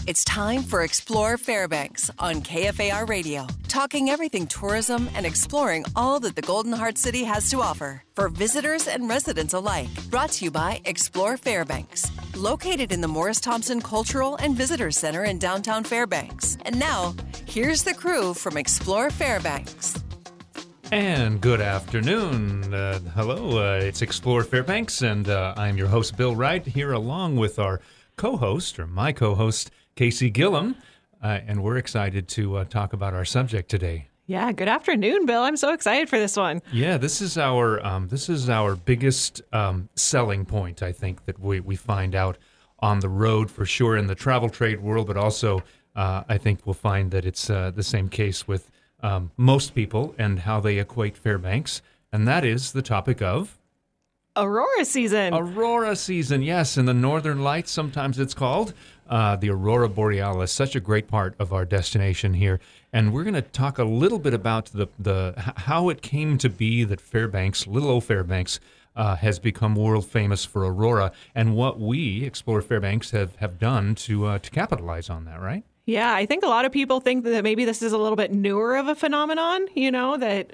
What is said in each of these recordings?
It's time for Explore Fairbanks on KFAR Radio, talking everything tourism and exploring all that the Golden Heart City has to offer for visitors and residents alike. Brought to you by Explore Fairbanks, located in the Morris Thompson Cultural and Visitors Center in downtown Fairbanks. And now, here's the crew from Explore Fairbanks. And good afternoon. Hello, it's Explore Fairbanks, and I'm your host, Bill Wright, here along with our co-host, or my co-host, Casey Gillum, and we're excited to talk about our subject today. Yeah, good afternoon, Bill. I'm so excited for this one. Yeah, this is our biggest selling point, I think, that we find out on the road for sure in the travel trade world, but also I think we'll find that it's the same case with most people and how they equate Fairbanks, and that is the topic of Aurora season. Aurora season, yes, in the Northern Lights, sometimes it's called. The Aurora Borealis, such a great part of our destination here. And we're going to talk a little bit about how it came to be that Fairbanks, little old Fairbanks, has become world famous for Aurora, and what we, Explore Fairbanks, have done to capitalize on that, right? Yeah, I think a lot of people think that maybe this is a little bit newer of a phenomenon, that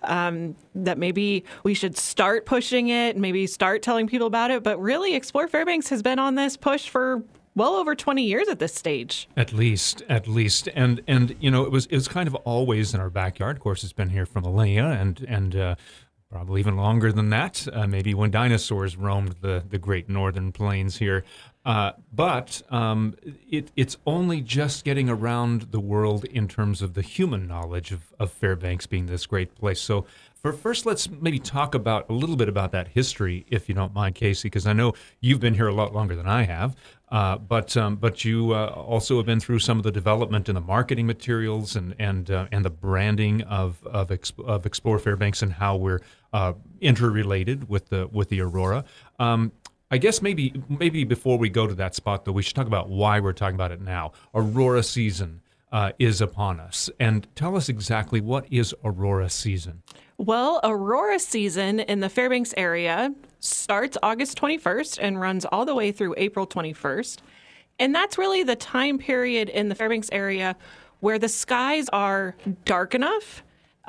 maybe we should start pushing it, maybe start telling people about it. But really, Explore Fairbanks has been on this push for well over 20 years at this stage. At least. And it was kind of always in our backyard. Of course, it's been here for millennia and probably even longer than that, maybe when dinosaurs roamed the great northern plains here. But it's only just getting around the world in terms of the human knowledge of Fairbanks being this great place. So first, let's maybe talk a little bit about that history, if you don't mind, Casey, because I know you've been here a lot longer than I have. But you also have been through some of the development in the marketing materials and the branding of Explore Fairbanks and how we're interrelated with the Aurora. I guess maybe before we go to that spot, though, we should talk about why we're talking about it now. Aurora season is upon us. And tell us exactly, what is Aurora season? Well, Aurora season in the Fairbanks area starts August 21st and runs all the way through April 21st. And that's really the time period in the Fairbanks area where the skies are dark enough,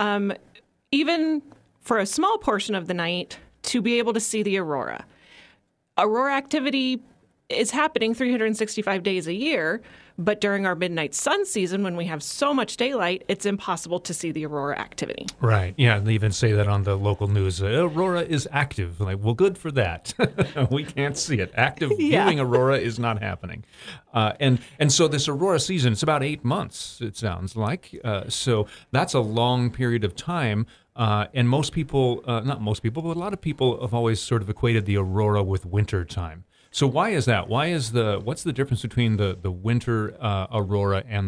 even for a small portion of the night, to be able to see the aurora. Aurora activity is happening 365 days a year, but during our midnight sun season, when we have so much daylight, it's impossible to see the aurora activity. Right. Yeah, they even say that on the local news. Aurora is active. Like, well, good for that. We can't see it. Active viewing aurora is not happening. And so this aurora season, it's about 8 months, it sounds like. So that's a long period of time. And most people, not most people, but a lot of people have always sort of equated the aurora with winter time. So why is that? What's the difference between the winter aurora and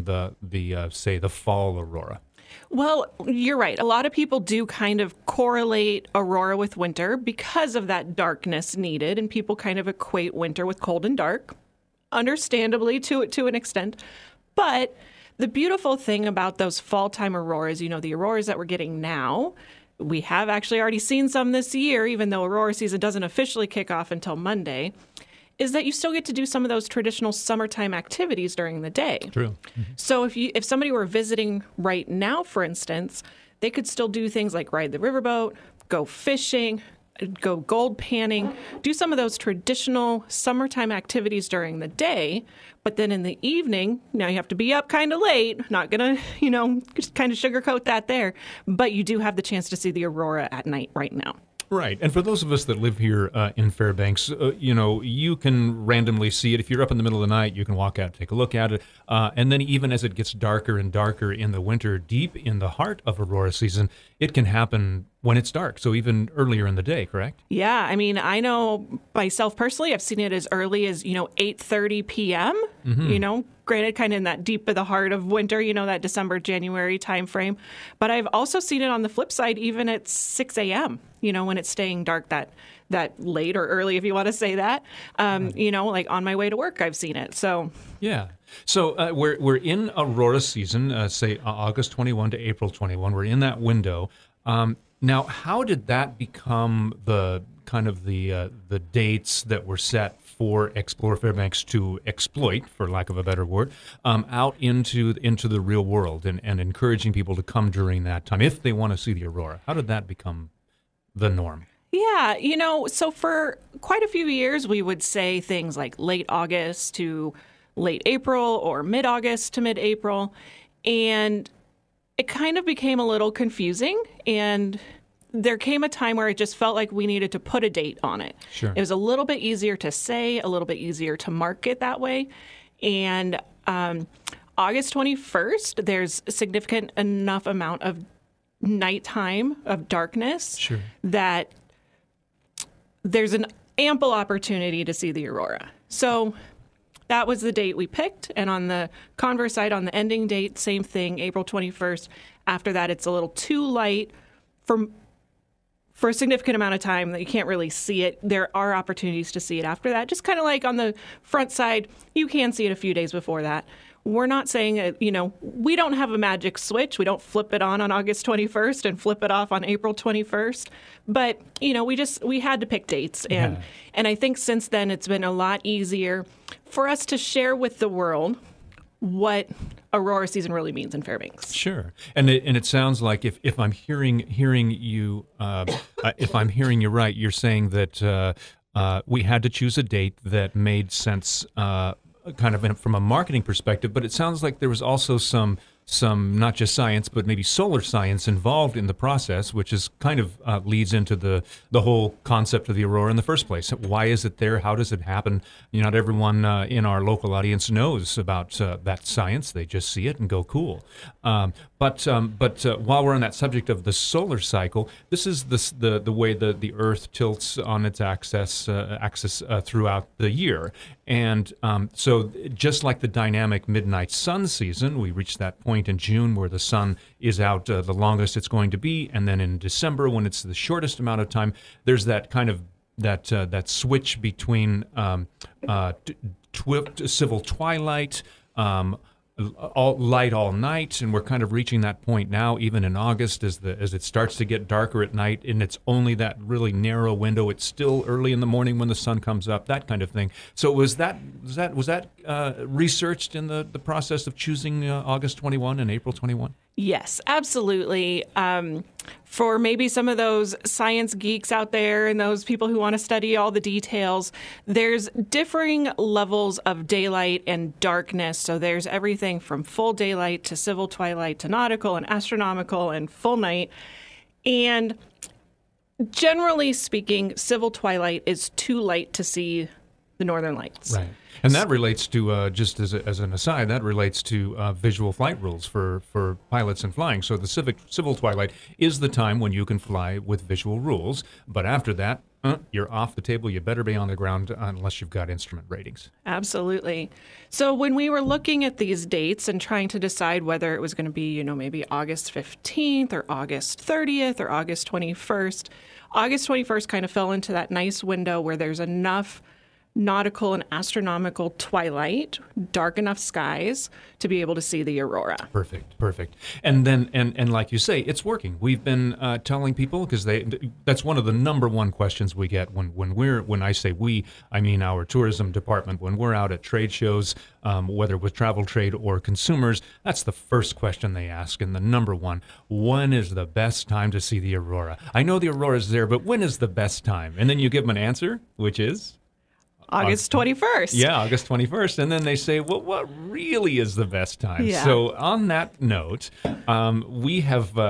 the fall aurora? Well, you're right. A lot of people do kind of correlate aurora with winter because of that darkness needed, and people kind of equate winter with cold and dark, understandably to an extent. But the beautiful thing about those fall-time auroras, the auroras that we're getting now, we have actually already seen some this year, even though aurora season doesn't officially kick off until Monday, is that you still get to do some of those traditional summertime activities during the day. True. Mm-hmm. So if somebody were visiting right now, for instance, they could still do things like ride the riverboat, go fishing, go gold panning, do some of those traditional summertime activities during the day. But then in the evening, now you have to be up kind of late, not going to, just kind of sugarcoat that there. But you do have the chance to see the aurora at night right now. Right. And for those of us that live here in Fairbanks, you can randomly see it. If you're up in the middle of the night, you can walk out and take a look at it. And then even as it gets darker and darker in the winter, deep in the heart of aurora season, it can happen when it's dark. So even earlier in the day, correct? Yeah. I mean, I know myself personally, I've seen it as early as, 8:30 p.m., granted kind of in that deep of the heart of winter, that December, January timeframe. But I've also seen it on the flip side, even at 6 a.m., when it's staying dark that late or early, if you want to say that. Like on my way to work, I've seen it. So yeah. So we're in aurora season, say August 21 to April 21. We're in that window. Now, how did that become the kind of the dates that were set for Explore Fairbanks to exploit, for lack of a better word, out into the real world and encouraging people to come during that time if they want to see the aurora? How did that become the norm? Yeah, so for quite a few years, we would say things like late August to late April or mid-August to mid-April. And it kind of became a little confusing. And there came a time where it just felt like we needed to put a date on it. Sure. It was a little bit easier to say, a little bit easier to market that way. And August 21st, there's a significant enough amount of nighttime, of darkness, Sure. that there's an ample opportunity to see the aurora. So that was the date we picked. And on the converse side, on the ending date, same thing, April 21st. After that, it's a little too light for a significant amount of time that you can't really see it. There are opportunities to see it after that. Just kind of like on the front side, you can see it a few days before that. We're not saying, we don't have a magic switch. We don't flip it on August 21st and flip it off on April 21st. But, we had to pick dates. And I think since then it's been a lot easier for us to share with the world what aurora season really means in Fairbanks. Sure, and it sounds like if I'm hearing you if I'm hearing you right, you're saying that we had to choose a date that made sense, kind of from a marketing perspective. But it sounds like there was also some not just science, but maybe solar science involved in the process, which is kind of leads into the whole concept of the aurora in the first place. Why is it there? How does it happen? Not everyone in our local audience knows about that science. They just see it and go, cool. But while we're on that subject of the solar cycle, this is the way the Earth tilts on its axis throughout the year. And so just like the dynamic midnight sun season, we reach that point in June where the sun is out the longest it's going to be. And then in December, when it's the shortest amount of time, there's that kind of that switch between civil twilight, all light all night, and we're kind of reaching that point now, even in August, as it starts to get darker at night, and it's only that really narrow window. It's still early in the morning when the sun comes up, that kind of thing. So was that researched in the process of choosing August 21 and April 21? Yes, absolutely. For maybe some of those science geeks out there and those people who want to study all the details, there's differing levels of daylight and darkness. So there's everything from full daylight to civil twilight to nautical and astronomical and full night. And generally speaking, civil twilight is too light to see the northern lights. Right. And that relates to, just as an aside, that relates to visual flight rules for pilots and flying. So the civil twilight is the time when you can fly with visual rules. But after that, you're off the table. You better be on the ground unless you've got instrument ratings. Absolutely. So when we were looking at these dates and trying to decide whether it was going to be, maybe August 15th or August 30th or August 21st, August 21st kind of fell into that nice window where there's enough nautical and astronomical twilight, dark enough skies to be able to see the aurora. Perfect. And then, and like you say, it's working. We've been telling people, because that's one of the number one questions we get when I say we, I mean our tourism department, when we're out at trade shows, whether with travel trade or consumers, that's the first question they ask. And the number one, when is the best time to see the aurora? I know the aurora is there, but when is the best time? And then you give them an answer, which is? August 21st. Yeah, August 21st. And then they say, well, what really is the best time? Yeah. So on that note, we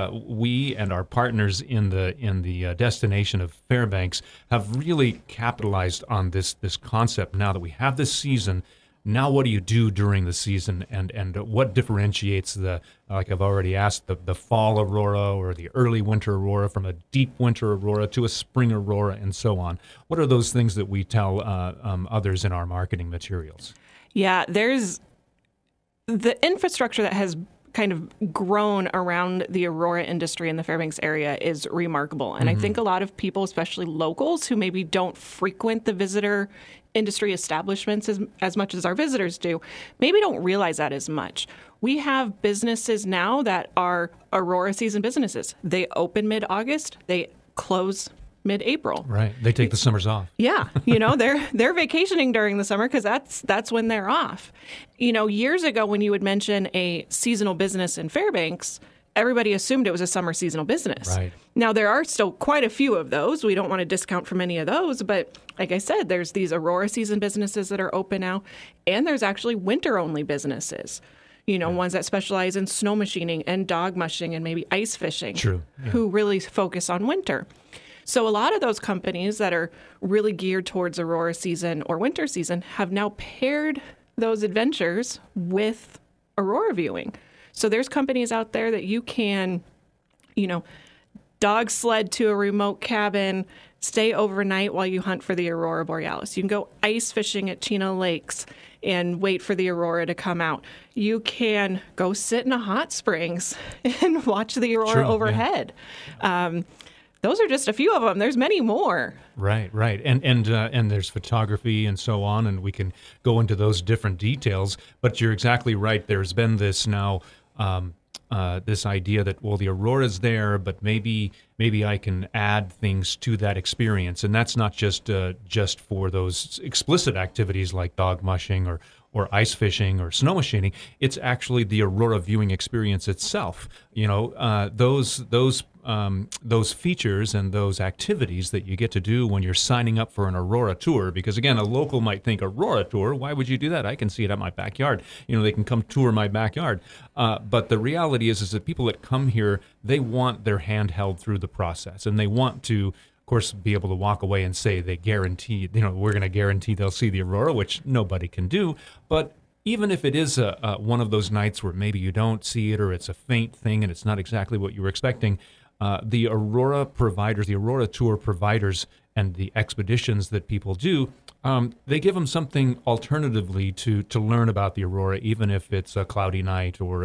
and our partners in the destination of Fairbanks have really capitalized on this concept now that we have this season. Now, what do you do during the season, and what differentiates like I've already asked, the fall aurora or the early winter aurora from a deep winter aurora to a spring aurora and so on? What are those things that we tell others in our marketing materials? Yeah, there's the infrastructure that has kind of grown around the aurora industry in the Fairbanks area is remarkable. And I think a lot of people, especially locals who maybe don't frequent the visitor industry establishments as much as our visitors do, maybe don't realize that as much. We have businesses now that are aurora season businesses. They open mid-August, they close mid-April. Right. They take the summers off. Yeah. They're vacationing during the summer because that's when they're off. Years ago when you would mention a seasonal business in Fairbanks, everybody assumed it was a summer seasonal business. Right. Now, there are still quite a few of those. We don't want to discount from any of those. But like I said, there's these Aurora season businesses that are open now. And there's actually winter-only businesses, ones that specialize in snow machining and dog mushing and maybe ice fishing. True. Yeah. Who really focus on winter. So a lot of those companies that are really geared towards Aurora season or winter season have now paired those adventures with Aurora viewing. So there's companies out there that you can, dog sled to a remote cabin, stay overnight while you hunt for the Aurora Borealis. You can go ice fishing at Chino Lakes and wait for the Aurora to come out. You can go sit in a hot springs and watch the Aurora overhead. Yeah. Those are just a few of them. There's many more. Right. And there's photography and so on, and we can go into those different details. But you're exactly right. There's been this now, this idea that, well, the Aurora's there, but maybe I can add things to that experience. And that's not just for those explicit activities like dog mushing or ice fishing or snow machining. It's actually the Aurora viewing experience itself. Those features and those activities that you get to do when you're signing up for an Aurora tour. Because again, a local might think, Aurora tour, why would you do that? I can see it at my backyard. They can come tour my backyard. But the reality is that people that come here, they want their hand held through the process, and they want to, of course, be able to walk away and say they guarantee, we're going to guarantee they'll see the Aurora, which nobody can do. But even if it is one of those nights where maybe you don't see it, or it's a faint thing and it's not exactly what you were expecting, the Aurora providers, the Aurora tour providers, and the expeditions that people do, they give them something alternatively to learn about the Aurora, even if it's a cloudy night or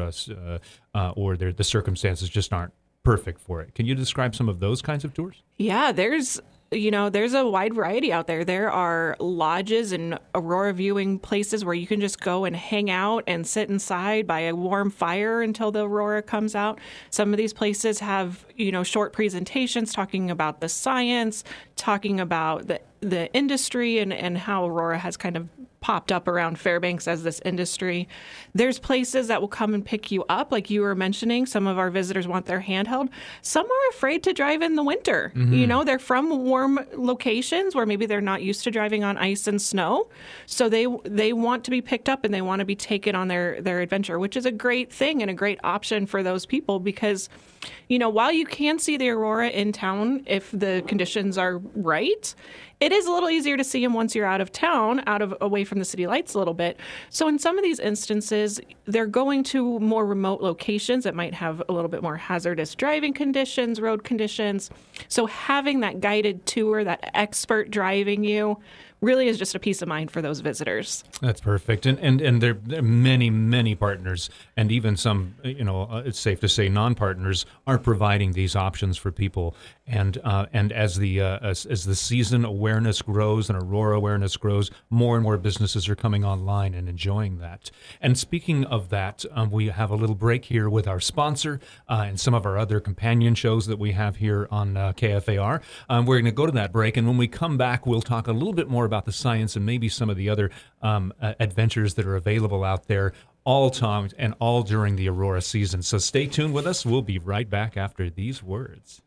the circumstances just aren't perfect for it. Can you describe some of those kinds of tours? Yeah, there's a wide variety out there. There are lodges and Aurora viewing places where you can just go and hang out and sit inside by a warm fire until the Aurora comes out. Some of these places have, short presentations talking about the science, talking about the industry and how Aurora has kind of popped up around Fairbanks as this industry. There's places that will come and pick you up. Like you were mentioning, some of our visitors want their handheld. Some are afraid to drive in the winter. Mm-hmm. They're from warm locations where maybe they're not used to driving on ice and snow. So they want to be picked up and they want to be taken on their adventure, which is a great thing and a great option for those people because, while you can see the Aurora in town if the conditions are right, it is a little easier to see them once you're out of town, away from the city lights a little bit. So in some of these instances, they're going to more remote locations that might have a little bit more hazardous driving conditions, road conditions. So having that guided tour, that expert driving you, really is just a peace of mind for those visitors. That's perfect. And there are many, many partners, and even some, it's safe to say non-partners aren't providing these options for people. And as the season awareness grows and Aurora awareness grows, more and more businesses are coming online and enjoying that. And speaking of that, we have a little break here with our sponsor and some of our other companion shows that we have here on KFAR. We're going to go to that break, and when we come back, we'll talk a little bit more about the science and maybe some of the other adventures that are available out there, all timed and all during the Aurora season. So stay tuned with us. We'll be right back after these words.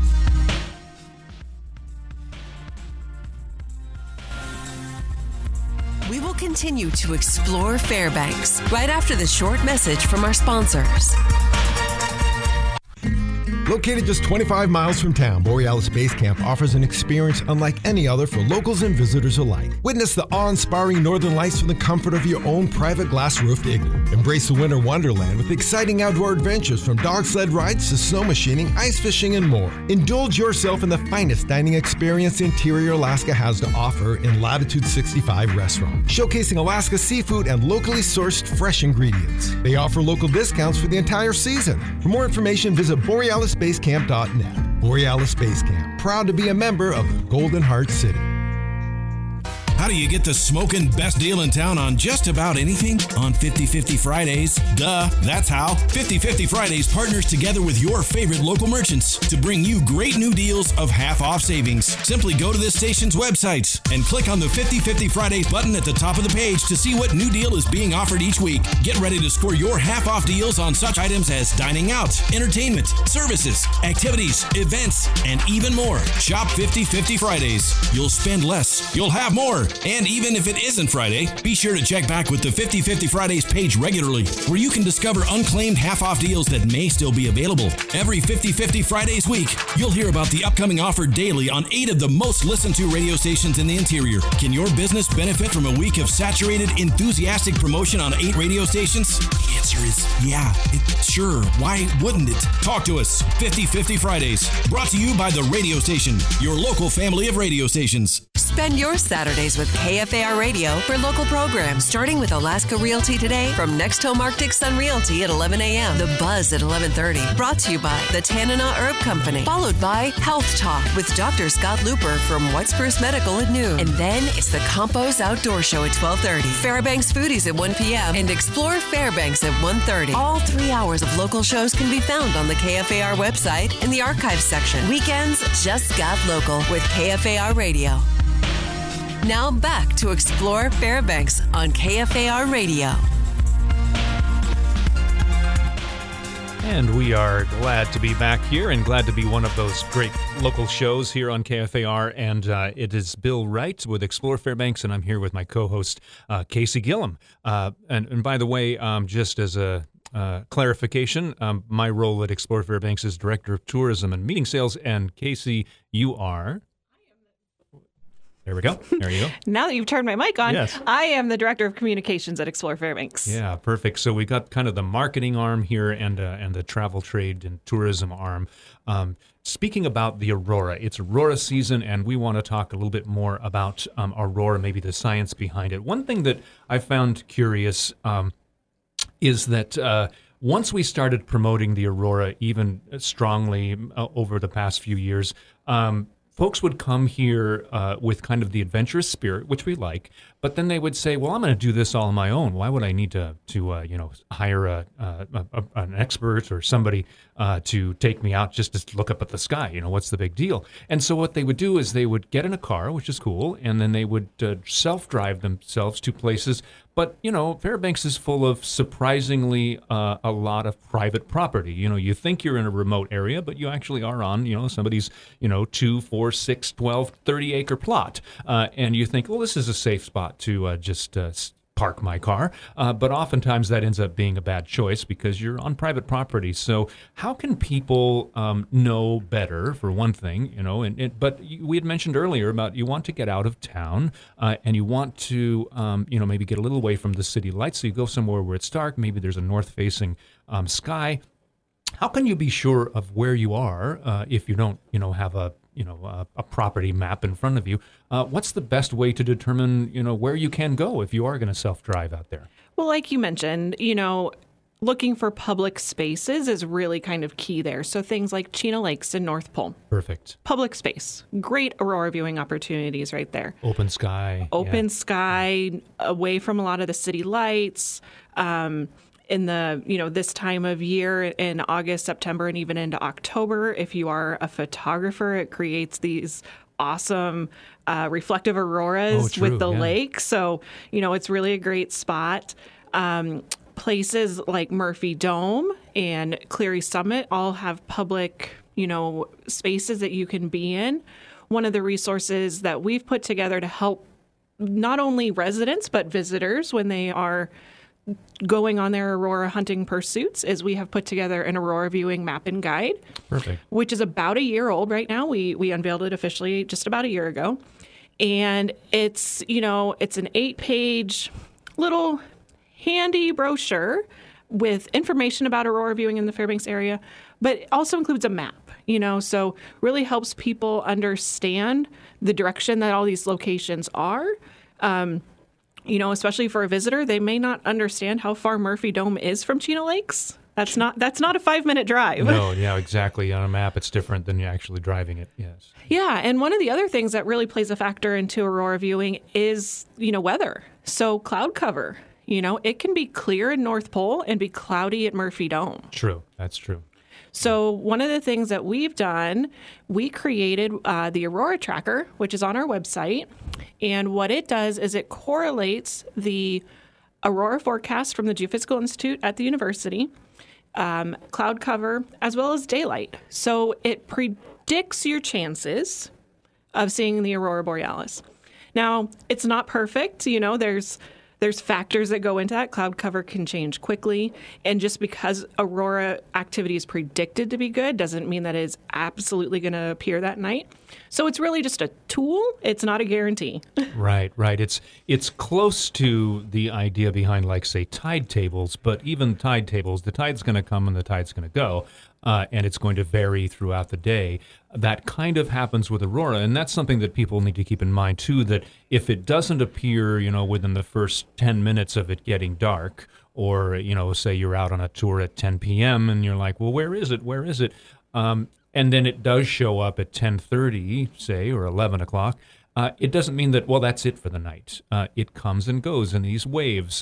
We will continue to explore Fairbanks right after the short message from our sponsors. Located just 25 miles from town, Borealis Base Camp offers an experience unlike any other for locals and visitors alike. Witness the awe-inspiring northern lights from the comfort of your own private glass-roofed igloo. Embrace the winter wonderland with exciting outdoor adventures from dog sled rides to snow machining, ice fishing, and more. Indulge yourself in the finest dining experience Interior Alaska has to offer in Latitude 65 Restaurant, showcasing Alaska seafood and locally sourced fresh ingredients. They offer local discounts for the entire season. For more information, visit BorealisBaseCamp.net. Borealis Base Camp, proud to be a member of the Golden Heart City. How do you get the smoking best deal in town on just about anything? On 50/50 Fridays. Duh, that's how. 50/50 Fridays partners together with your favorite local merchants to bring you great new deals of half-off savings. Simply go to this station's website and click on the 50/50 Fridays button at the top of the page to see what new deal is being offered each week. Get ready to score your half-off deals on such items as dining out, entertainment, services, activities, events, and even more. Shop 50/50 Fridays. You'll spend less, you'll have more. And even if it isn't Friday, be sure to check back with the 50/50 Fridays page regularly, where you can discover unclaimed half-off deals that may still be available. Every 50/50 Fridays week, you'll hear about the upcoming offer daily on 8 of the most listened to radio stations in the interior. Can your business benefit from a week of saturated, enthusiastic promotion on 8 radio stations? The answer is yeah. Sure. Why wouldn't it? Talk to us. 50/50 Fridays. Brought to you by the radio station, your local family of radio stations. Spend your Saturdays with KFAR Radio for local programs, starting with Alaska Realty Today from Next Home Arctic Sun Realty at 11 a.m. The Buzz at 11:30. Brought to you by the Tanana Herb Company. Followed by Health Talk with Dr. Scott Looper from White Spruce Medical at noon. And then it's the Campos Outdoor Show at 12:30. Fairbanks Foodies at 1 p.m. and Explore Fairbanks at 1:30. All 3 hours of local shows can be found on the KFAR website in the archives section. Weekends just got local with KFAR Radio. Now back to Explore Fairbanks on KFAR Radio. And we are glad to be back here and glad to be one of those great local shows here on KFAR. And it is Bill Wright with Explore Fairbanks, and I'm here with my co-host, Casey Gillum. And by the way, just as a clarification, my role at Explore Fairbanks is Director of Tourism and Meeting Sales, and Casey, you are... There we go. There you go. Now that you've turned my mic on, yes. I am the Director of Communications at Explore Fairbanks. Yeah, perfect. So we got kind of the marketing arm here and the travel trade and tourism arm. Speaking about the Aurora, it's Aurora season, and we want to talk a little bit more about Aurora, maybe the science behind it. One thing that I found curious is that once we started promoting the Aurora even strongly over the past few years, folks would come here with kind of the adventurous spirit, which we like, but then they would say, "Well, I'm going to do this all on my own. Why would I need to hire an expert or somebody to take me out just to look up at the sky? What's the big deal?" And so what they would do is they would get in a car, which is cool, and then they would self-drive themselves to places. But, Fairbanks is full of surprisingly a lot of private property. You think you're in a remote area, but you actually are on, somebody's, 2, 4, 6, 12, 30-acre plot. And you think, well, this is a safe spot to just park my car. But oftentimes that ends up being a bad choice because you're on private property. So how can people know better, for one thing, but we had mentioned earlier about you want to get out of town and you want to, maybe get a little away from the city lights. So you go somewhere where it's dark. Maybe there's a north-facing sky. How can you be sure of where you are if you don't, have a property map in front of you? What's the best way to determine, where you can go if you are going to self-drive out there? Well, like you mentioned, looking for public spaces is really kind of key there. So things like Chena Lakes and North Pole. Perfect. Public space. Great aurora viewing opportunities right there. Open sky. Sky, away from a lot of the city lights. In the, this time of year in August, September, and even into October, if you are a photographer, it creates these awesome reflective auroras with the lake. So, it's really a great spot. Places like Murphy Dome and Cleary Summit all have public, spaces that you can be in. One of the resources that we've put together to help not only residents, but visitors when they are going on their aurora hunting pursuits is we have put together an aurora viewing map and guide. Perfect. Which is about a year old right now. We unveiled it officially just about a year ago. And it's, it's an 8-page little handy brochure with information about aurora viewing in the Fairbanks area, but it also includes a map, so really helps people understand the direction that all these locations are. Especially for a visitor, they may not understand how far Murphy Dome is from Chena Lakes. That's not a 5-minute drive. No, yeah, exactly. On a map, it's different than you actually driving it. Yes. Yeah, and one of the other things that really plays a factor into aurora viewing is, weather. So cloud cover. It can be clear in North Pole and be cloudy at Murphy Dome. True. That's true. So one of the things that we've done, we created the Aurora Tracker, which is on our website. And what it does is it correlates the aurora forecast from the Geophysical Institute at the university, cloud cover, as well as daylight. So it predicts your chances of seeing the aurora borealis. Now, it's not perfect. There's factors that go into that. Cloud cover can change quickly. And just because aurora activity is predicted to be good doesn't mean that it is absolutely going to appear that night. So it's really just a tool. It's not a guarantee. Right. It's close to the idea behind, like, say, tide tables. But even tide tables, the tide's going to come and the tide's going to go. And it's going to vary throughout the day. That kind of happens with aurora, and that's something that people need to keep in mind, too, that if it doesn't appear, within the first 10 minutes of it getting dark, or, say you're out on a tour at 10 p.m. and you're like, well, where is it? And then it does show up at 10:30, say, or 11 o'clock. It doesn't mean that, well, that's it for the night. It comes and goes in these waves.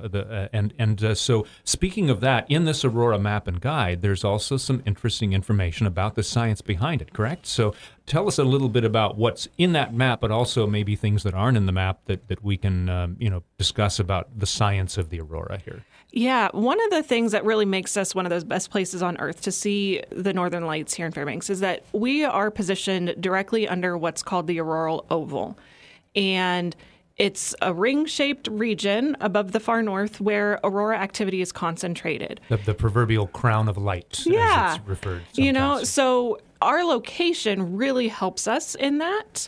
So speaking of that, in this Aurora map and guide, there's also some interesting information about the science behind it, correct? So tell us a little bit about what's in that map, but also maybe things that aren't in the map that we can discuss about the science of the aurora here. Yeah, one of the things that really makes us one of those best places on Earth to see the northern lights here in Fairbanks is that we are positioned directly under what's called the auroral oval. And it's a ring-shaped region above the far north where aurora activity is concentrated. The proverbial crown of light, as it's referred sometimes. So our location really helps us in that.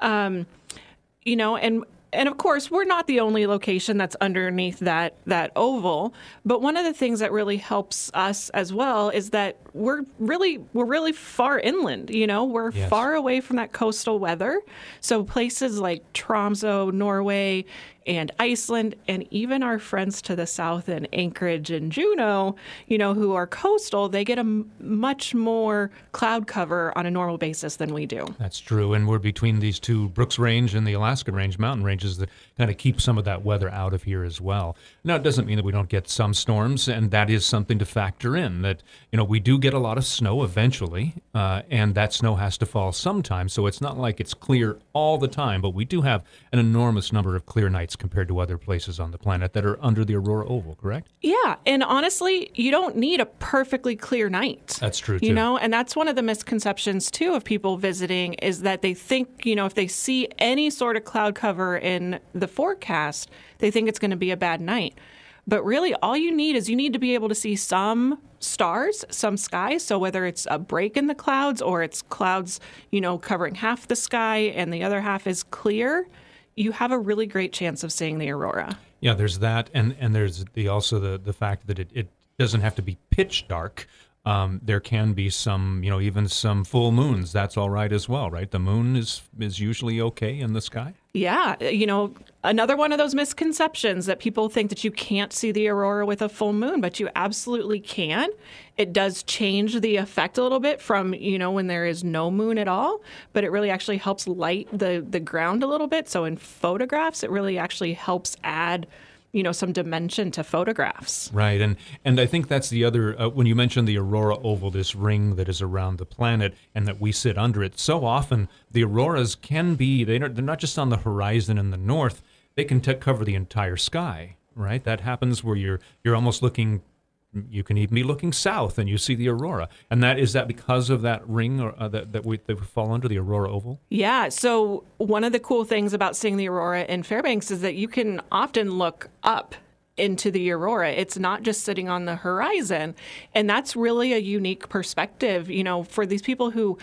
And of course, we're not the only location that's underneath that oval. But one of the things that really helps us as well is that we're really far inland. We're far away from that coastal weather. So places like Tromsø, Norway, and Iceland, and even our friends to the south in Anchorage and Juneau, who are coastal, they get a much more cloud cover on a normal basis than we do. That's true, and we're between these two, Brooks Range and the Alaska Range mountain ranges, that kind of keep some of that weather out of here as well. Now, it doesn't mean that we don't get some storms, and that is something to factor in, that, we do get a lot of snow eventually, and that snow has to fall sometime, so it's not like it's clear all the time, but we do have an enormous number of clear nights compared to other places on the planet that are under the aurora oval, correct? Yeah, and honestly, you don't need a perfectly clear night. That's true, too. And that's one of the misconceptions, too, of people visiting is that they think, if they see any sort of cloud cover in the forecast, they think it's going to be a bad night. But really, all you need to be able to see some stars, some sky. So whether it's a break in the clouds or it's clouds, covering half the sky and the other half is clear, you have a really great chance of seeing the aurora. Yeah, there's that, and there's also the fact that it doesn't have to be pitch dark. There can be some, even some full moons. That's all right as well, right? The moon is usually okay in the sky. Yeah, another one of those misconceptions that people think that you can't see the aurora with a full moon, but you absolutely can. It does change the effect a little bit from, when there is no moon at all, but it really actually helps light the ground a little bit. So in photographs, it really actually helps add some dimension to photographs. Right, and I think that's the other, when you mentioned the aurora oval, this ring that is around the planet and that we sit under it, so often the auroras can be, they're not just on the horizon in the north, they can cover the entire sky, right? That happens where you're almost looking, you can even be looking south and you see the aurora. And is that because of that ring that we fall under, the aurora oval? Yeah. So one of the cool things about seeing the aurora in Fairbanks is that you can often look up into the aurora. It's not just sitting on the horizon. And that's really a unique perspective, for these people who,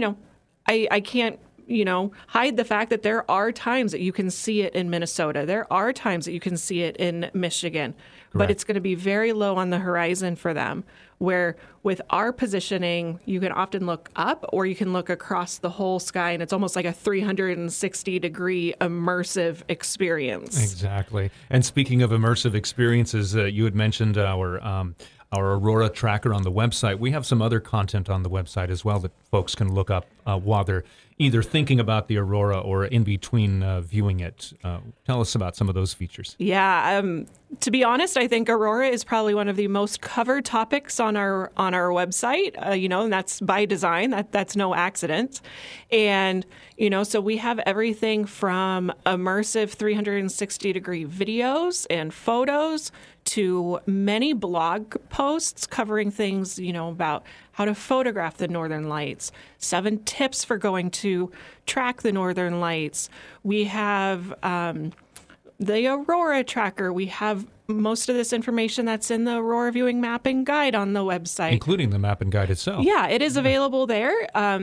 I can't, hide the fact that there are times that you can see it in Minnesota. There are times that you can see it in Michigan. but it's going to be very low on the horizon for them. Where with our positioning, you can often look up or you can look across the whole sky, and it's almost like a 360-degree immersive experience. Exactly. And speaking of immersive experiences, you had mentioned our Aurora tracker on the website. We have some other content on the website as well that folks can look up while they're either thinking about the Aurora or in between viewing it. Tell us about some of those features. Yeah, to be honest, I think Aurora is probably one of the most covered topics on our website. And that's by design. That's no accident. And so we have everything from immersive 360-degree videos and photos to many blog posts covering things, about how to photograph the Northern Lights, 7 tips for going to track the Northern Lights. We have the Aurora tracker. We have most of this information that's in the Aurora Viewing Map and Guide on the website, including the map and guide itself. Yeah, it is available there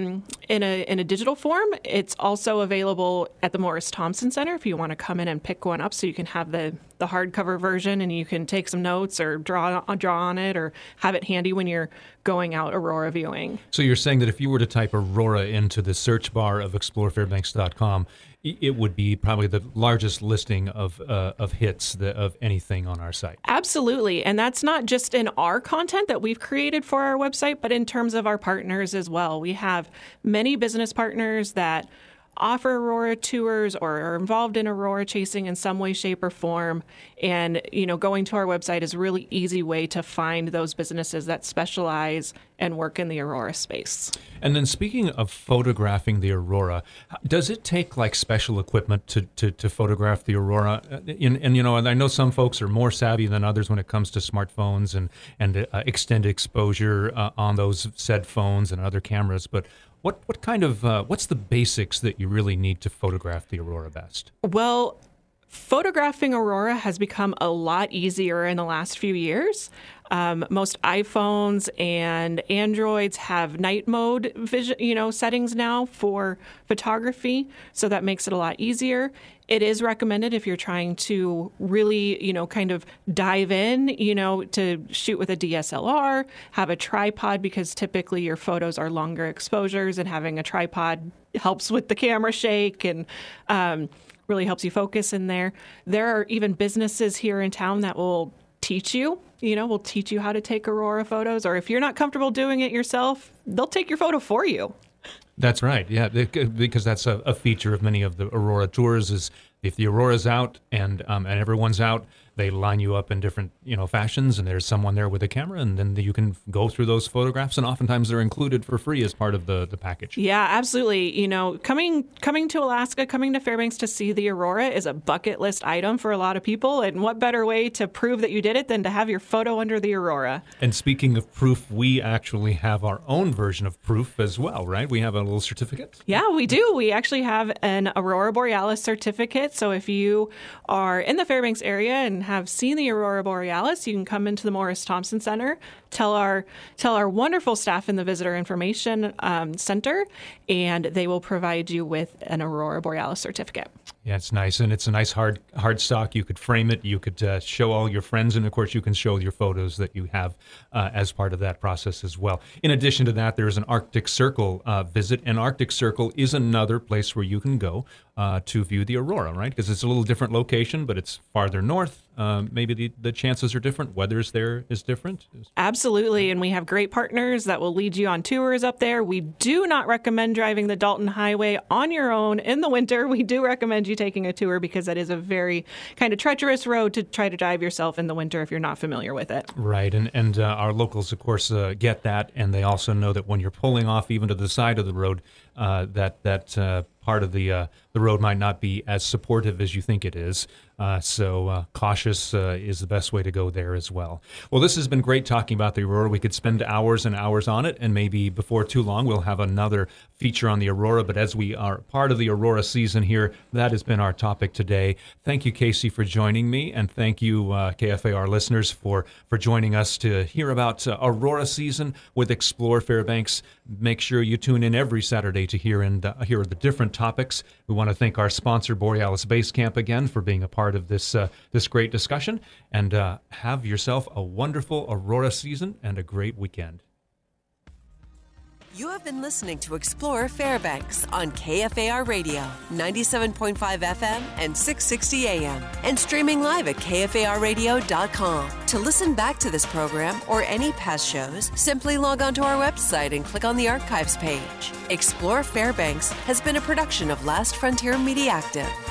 in a digital form. It's also available at the Morris Thompson Center if you want to come in and pick one up, so you can have the hardcover version and you can take some notes or draw on it or have it handy when you're going out Aurora viewing. So you're saying that if you were to type Aurora into the search bar of explorefairbanks.com, it would be probably the largest listing of hits of anything on our site. Absolutely. And that's not just in our content that we've created for our website, but in terms of our partners as well. We have many business partners that offer Aurora tours or are involved in Aurora chasing in some way, shape, or form. And, going to our website is a really easy way to find those businesses that specialize and work in the Aurora space. And then speaking of photographing the Aurora, does it take like special equipment to photograph the Aurora? And I know some folks are more savvy than others when it comes to smartphones and extended exposure on those said phones and other cameras. But what kind of what's the basics that you really need to photograph the Aurora best? Well, photographing Aurora has become a lot easier in the last few years. Most iPhones and Androids have night mode vision, settings now for photography, so that makes it a lot easier. It is recommended if you're trying to really, kind of dive in, to shoot with a DSLR, have a tripod, because typically your photos are longer exposures, and having a tripod helps with the camera shake and really helps you focus in there. There are even businesses here in town that will teach you, will teach you how to take Aurora photos, or if you're not comfortable doing it yourself, they'll take your photo for you. That's right, yeah, because that's a feature of many of the Aurora tours is if the Aurora's out and everyone's out, they line you up in different fashions, and there's someone there with a camera, and then you can go through those photographs, and oftentimes they're included for free as part of the package. Yeah, absolutely. Coming to Alaska, coming to Fairbanks to see the Aurora is a bucket list item for a lot of people, and what better way to prove that you did it than to have your photo under the Aurora? And speaking of proof, we actually have our own version of proof as well, right? We have a little certificate. Yeah, we do. We actually have an Aurora Borealis certificate. So if you are in the Fairbanks area and have seen the Aurora Borealis, you can come into the Morris Thompson Center, tell our wonderful staff in the Visitor Information Center, and they will provide you with an Aurora Borealis certificate. Yeah, it's nice, and it's a nice hard stock. You could frame it, you could show all your friends, and of course you can show your photos that you have as part of that process as well. In addition to that, there's an Arctic Circle visit, and Arctic Circle is another place where you can go to view the Aurora, right? Because it's a little different location, but it's farther north. Maybe the chances are different. Weathers there is different. Absolutely, and we have great partners that will lead you on tours up there. We do not recommend driving the Dalton Highway on your own in the winter. We do recommend you taking a tour because that is a very kind of treacherous road to try to drive yourself in the winter if you're not familiar with it. Right, and our locals, of course, get that, and they also know that when you're pulling off even to the side of the road, that part of the road might not be as supportive as you think it is. So cautious is the best way to go there as well. Well, this has been great talking about the Aurora. We could spend hours and hours on it, and maybe before too long we'll have another feature on the Aurora. But as we are part of the Aurora season here, that has been our topic today. Thank you, Casey, for joining me, and thank you, KFAR listeners, for joining us to hear about Aurora season with Explore Fairbanks. Make sure you tune in every Saturday to hear the different topics. We want to thank our sponsor, Borealis Base Camp, again for being a part of this great discussion. And have yourself a wonderful Aurora season and a great weekend. You have been listening to Explore Fairbanks on KFAR Radio, 97.5 FM and 660 AM, and streaming live at KFARradio.com. To listen back to this program or any past shows, simply log on to our website and click on the archives page. Explore Fairbanks has been a production of Last Frontier Media Active.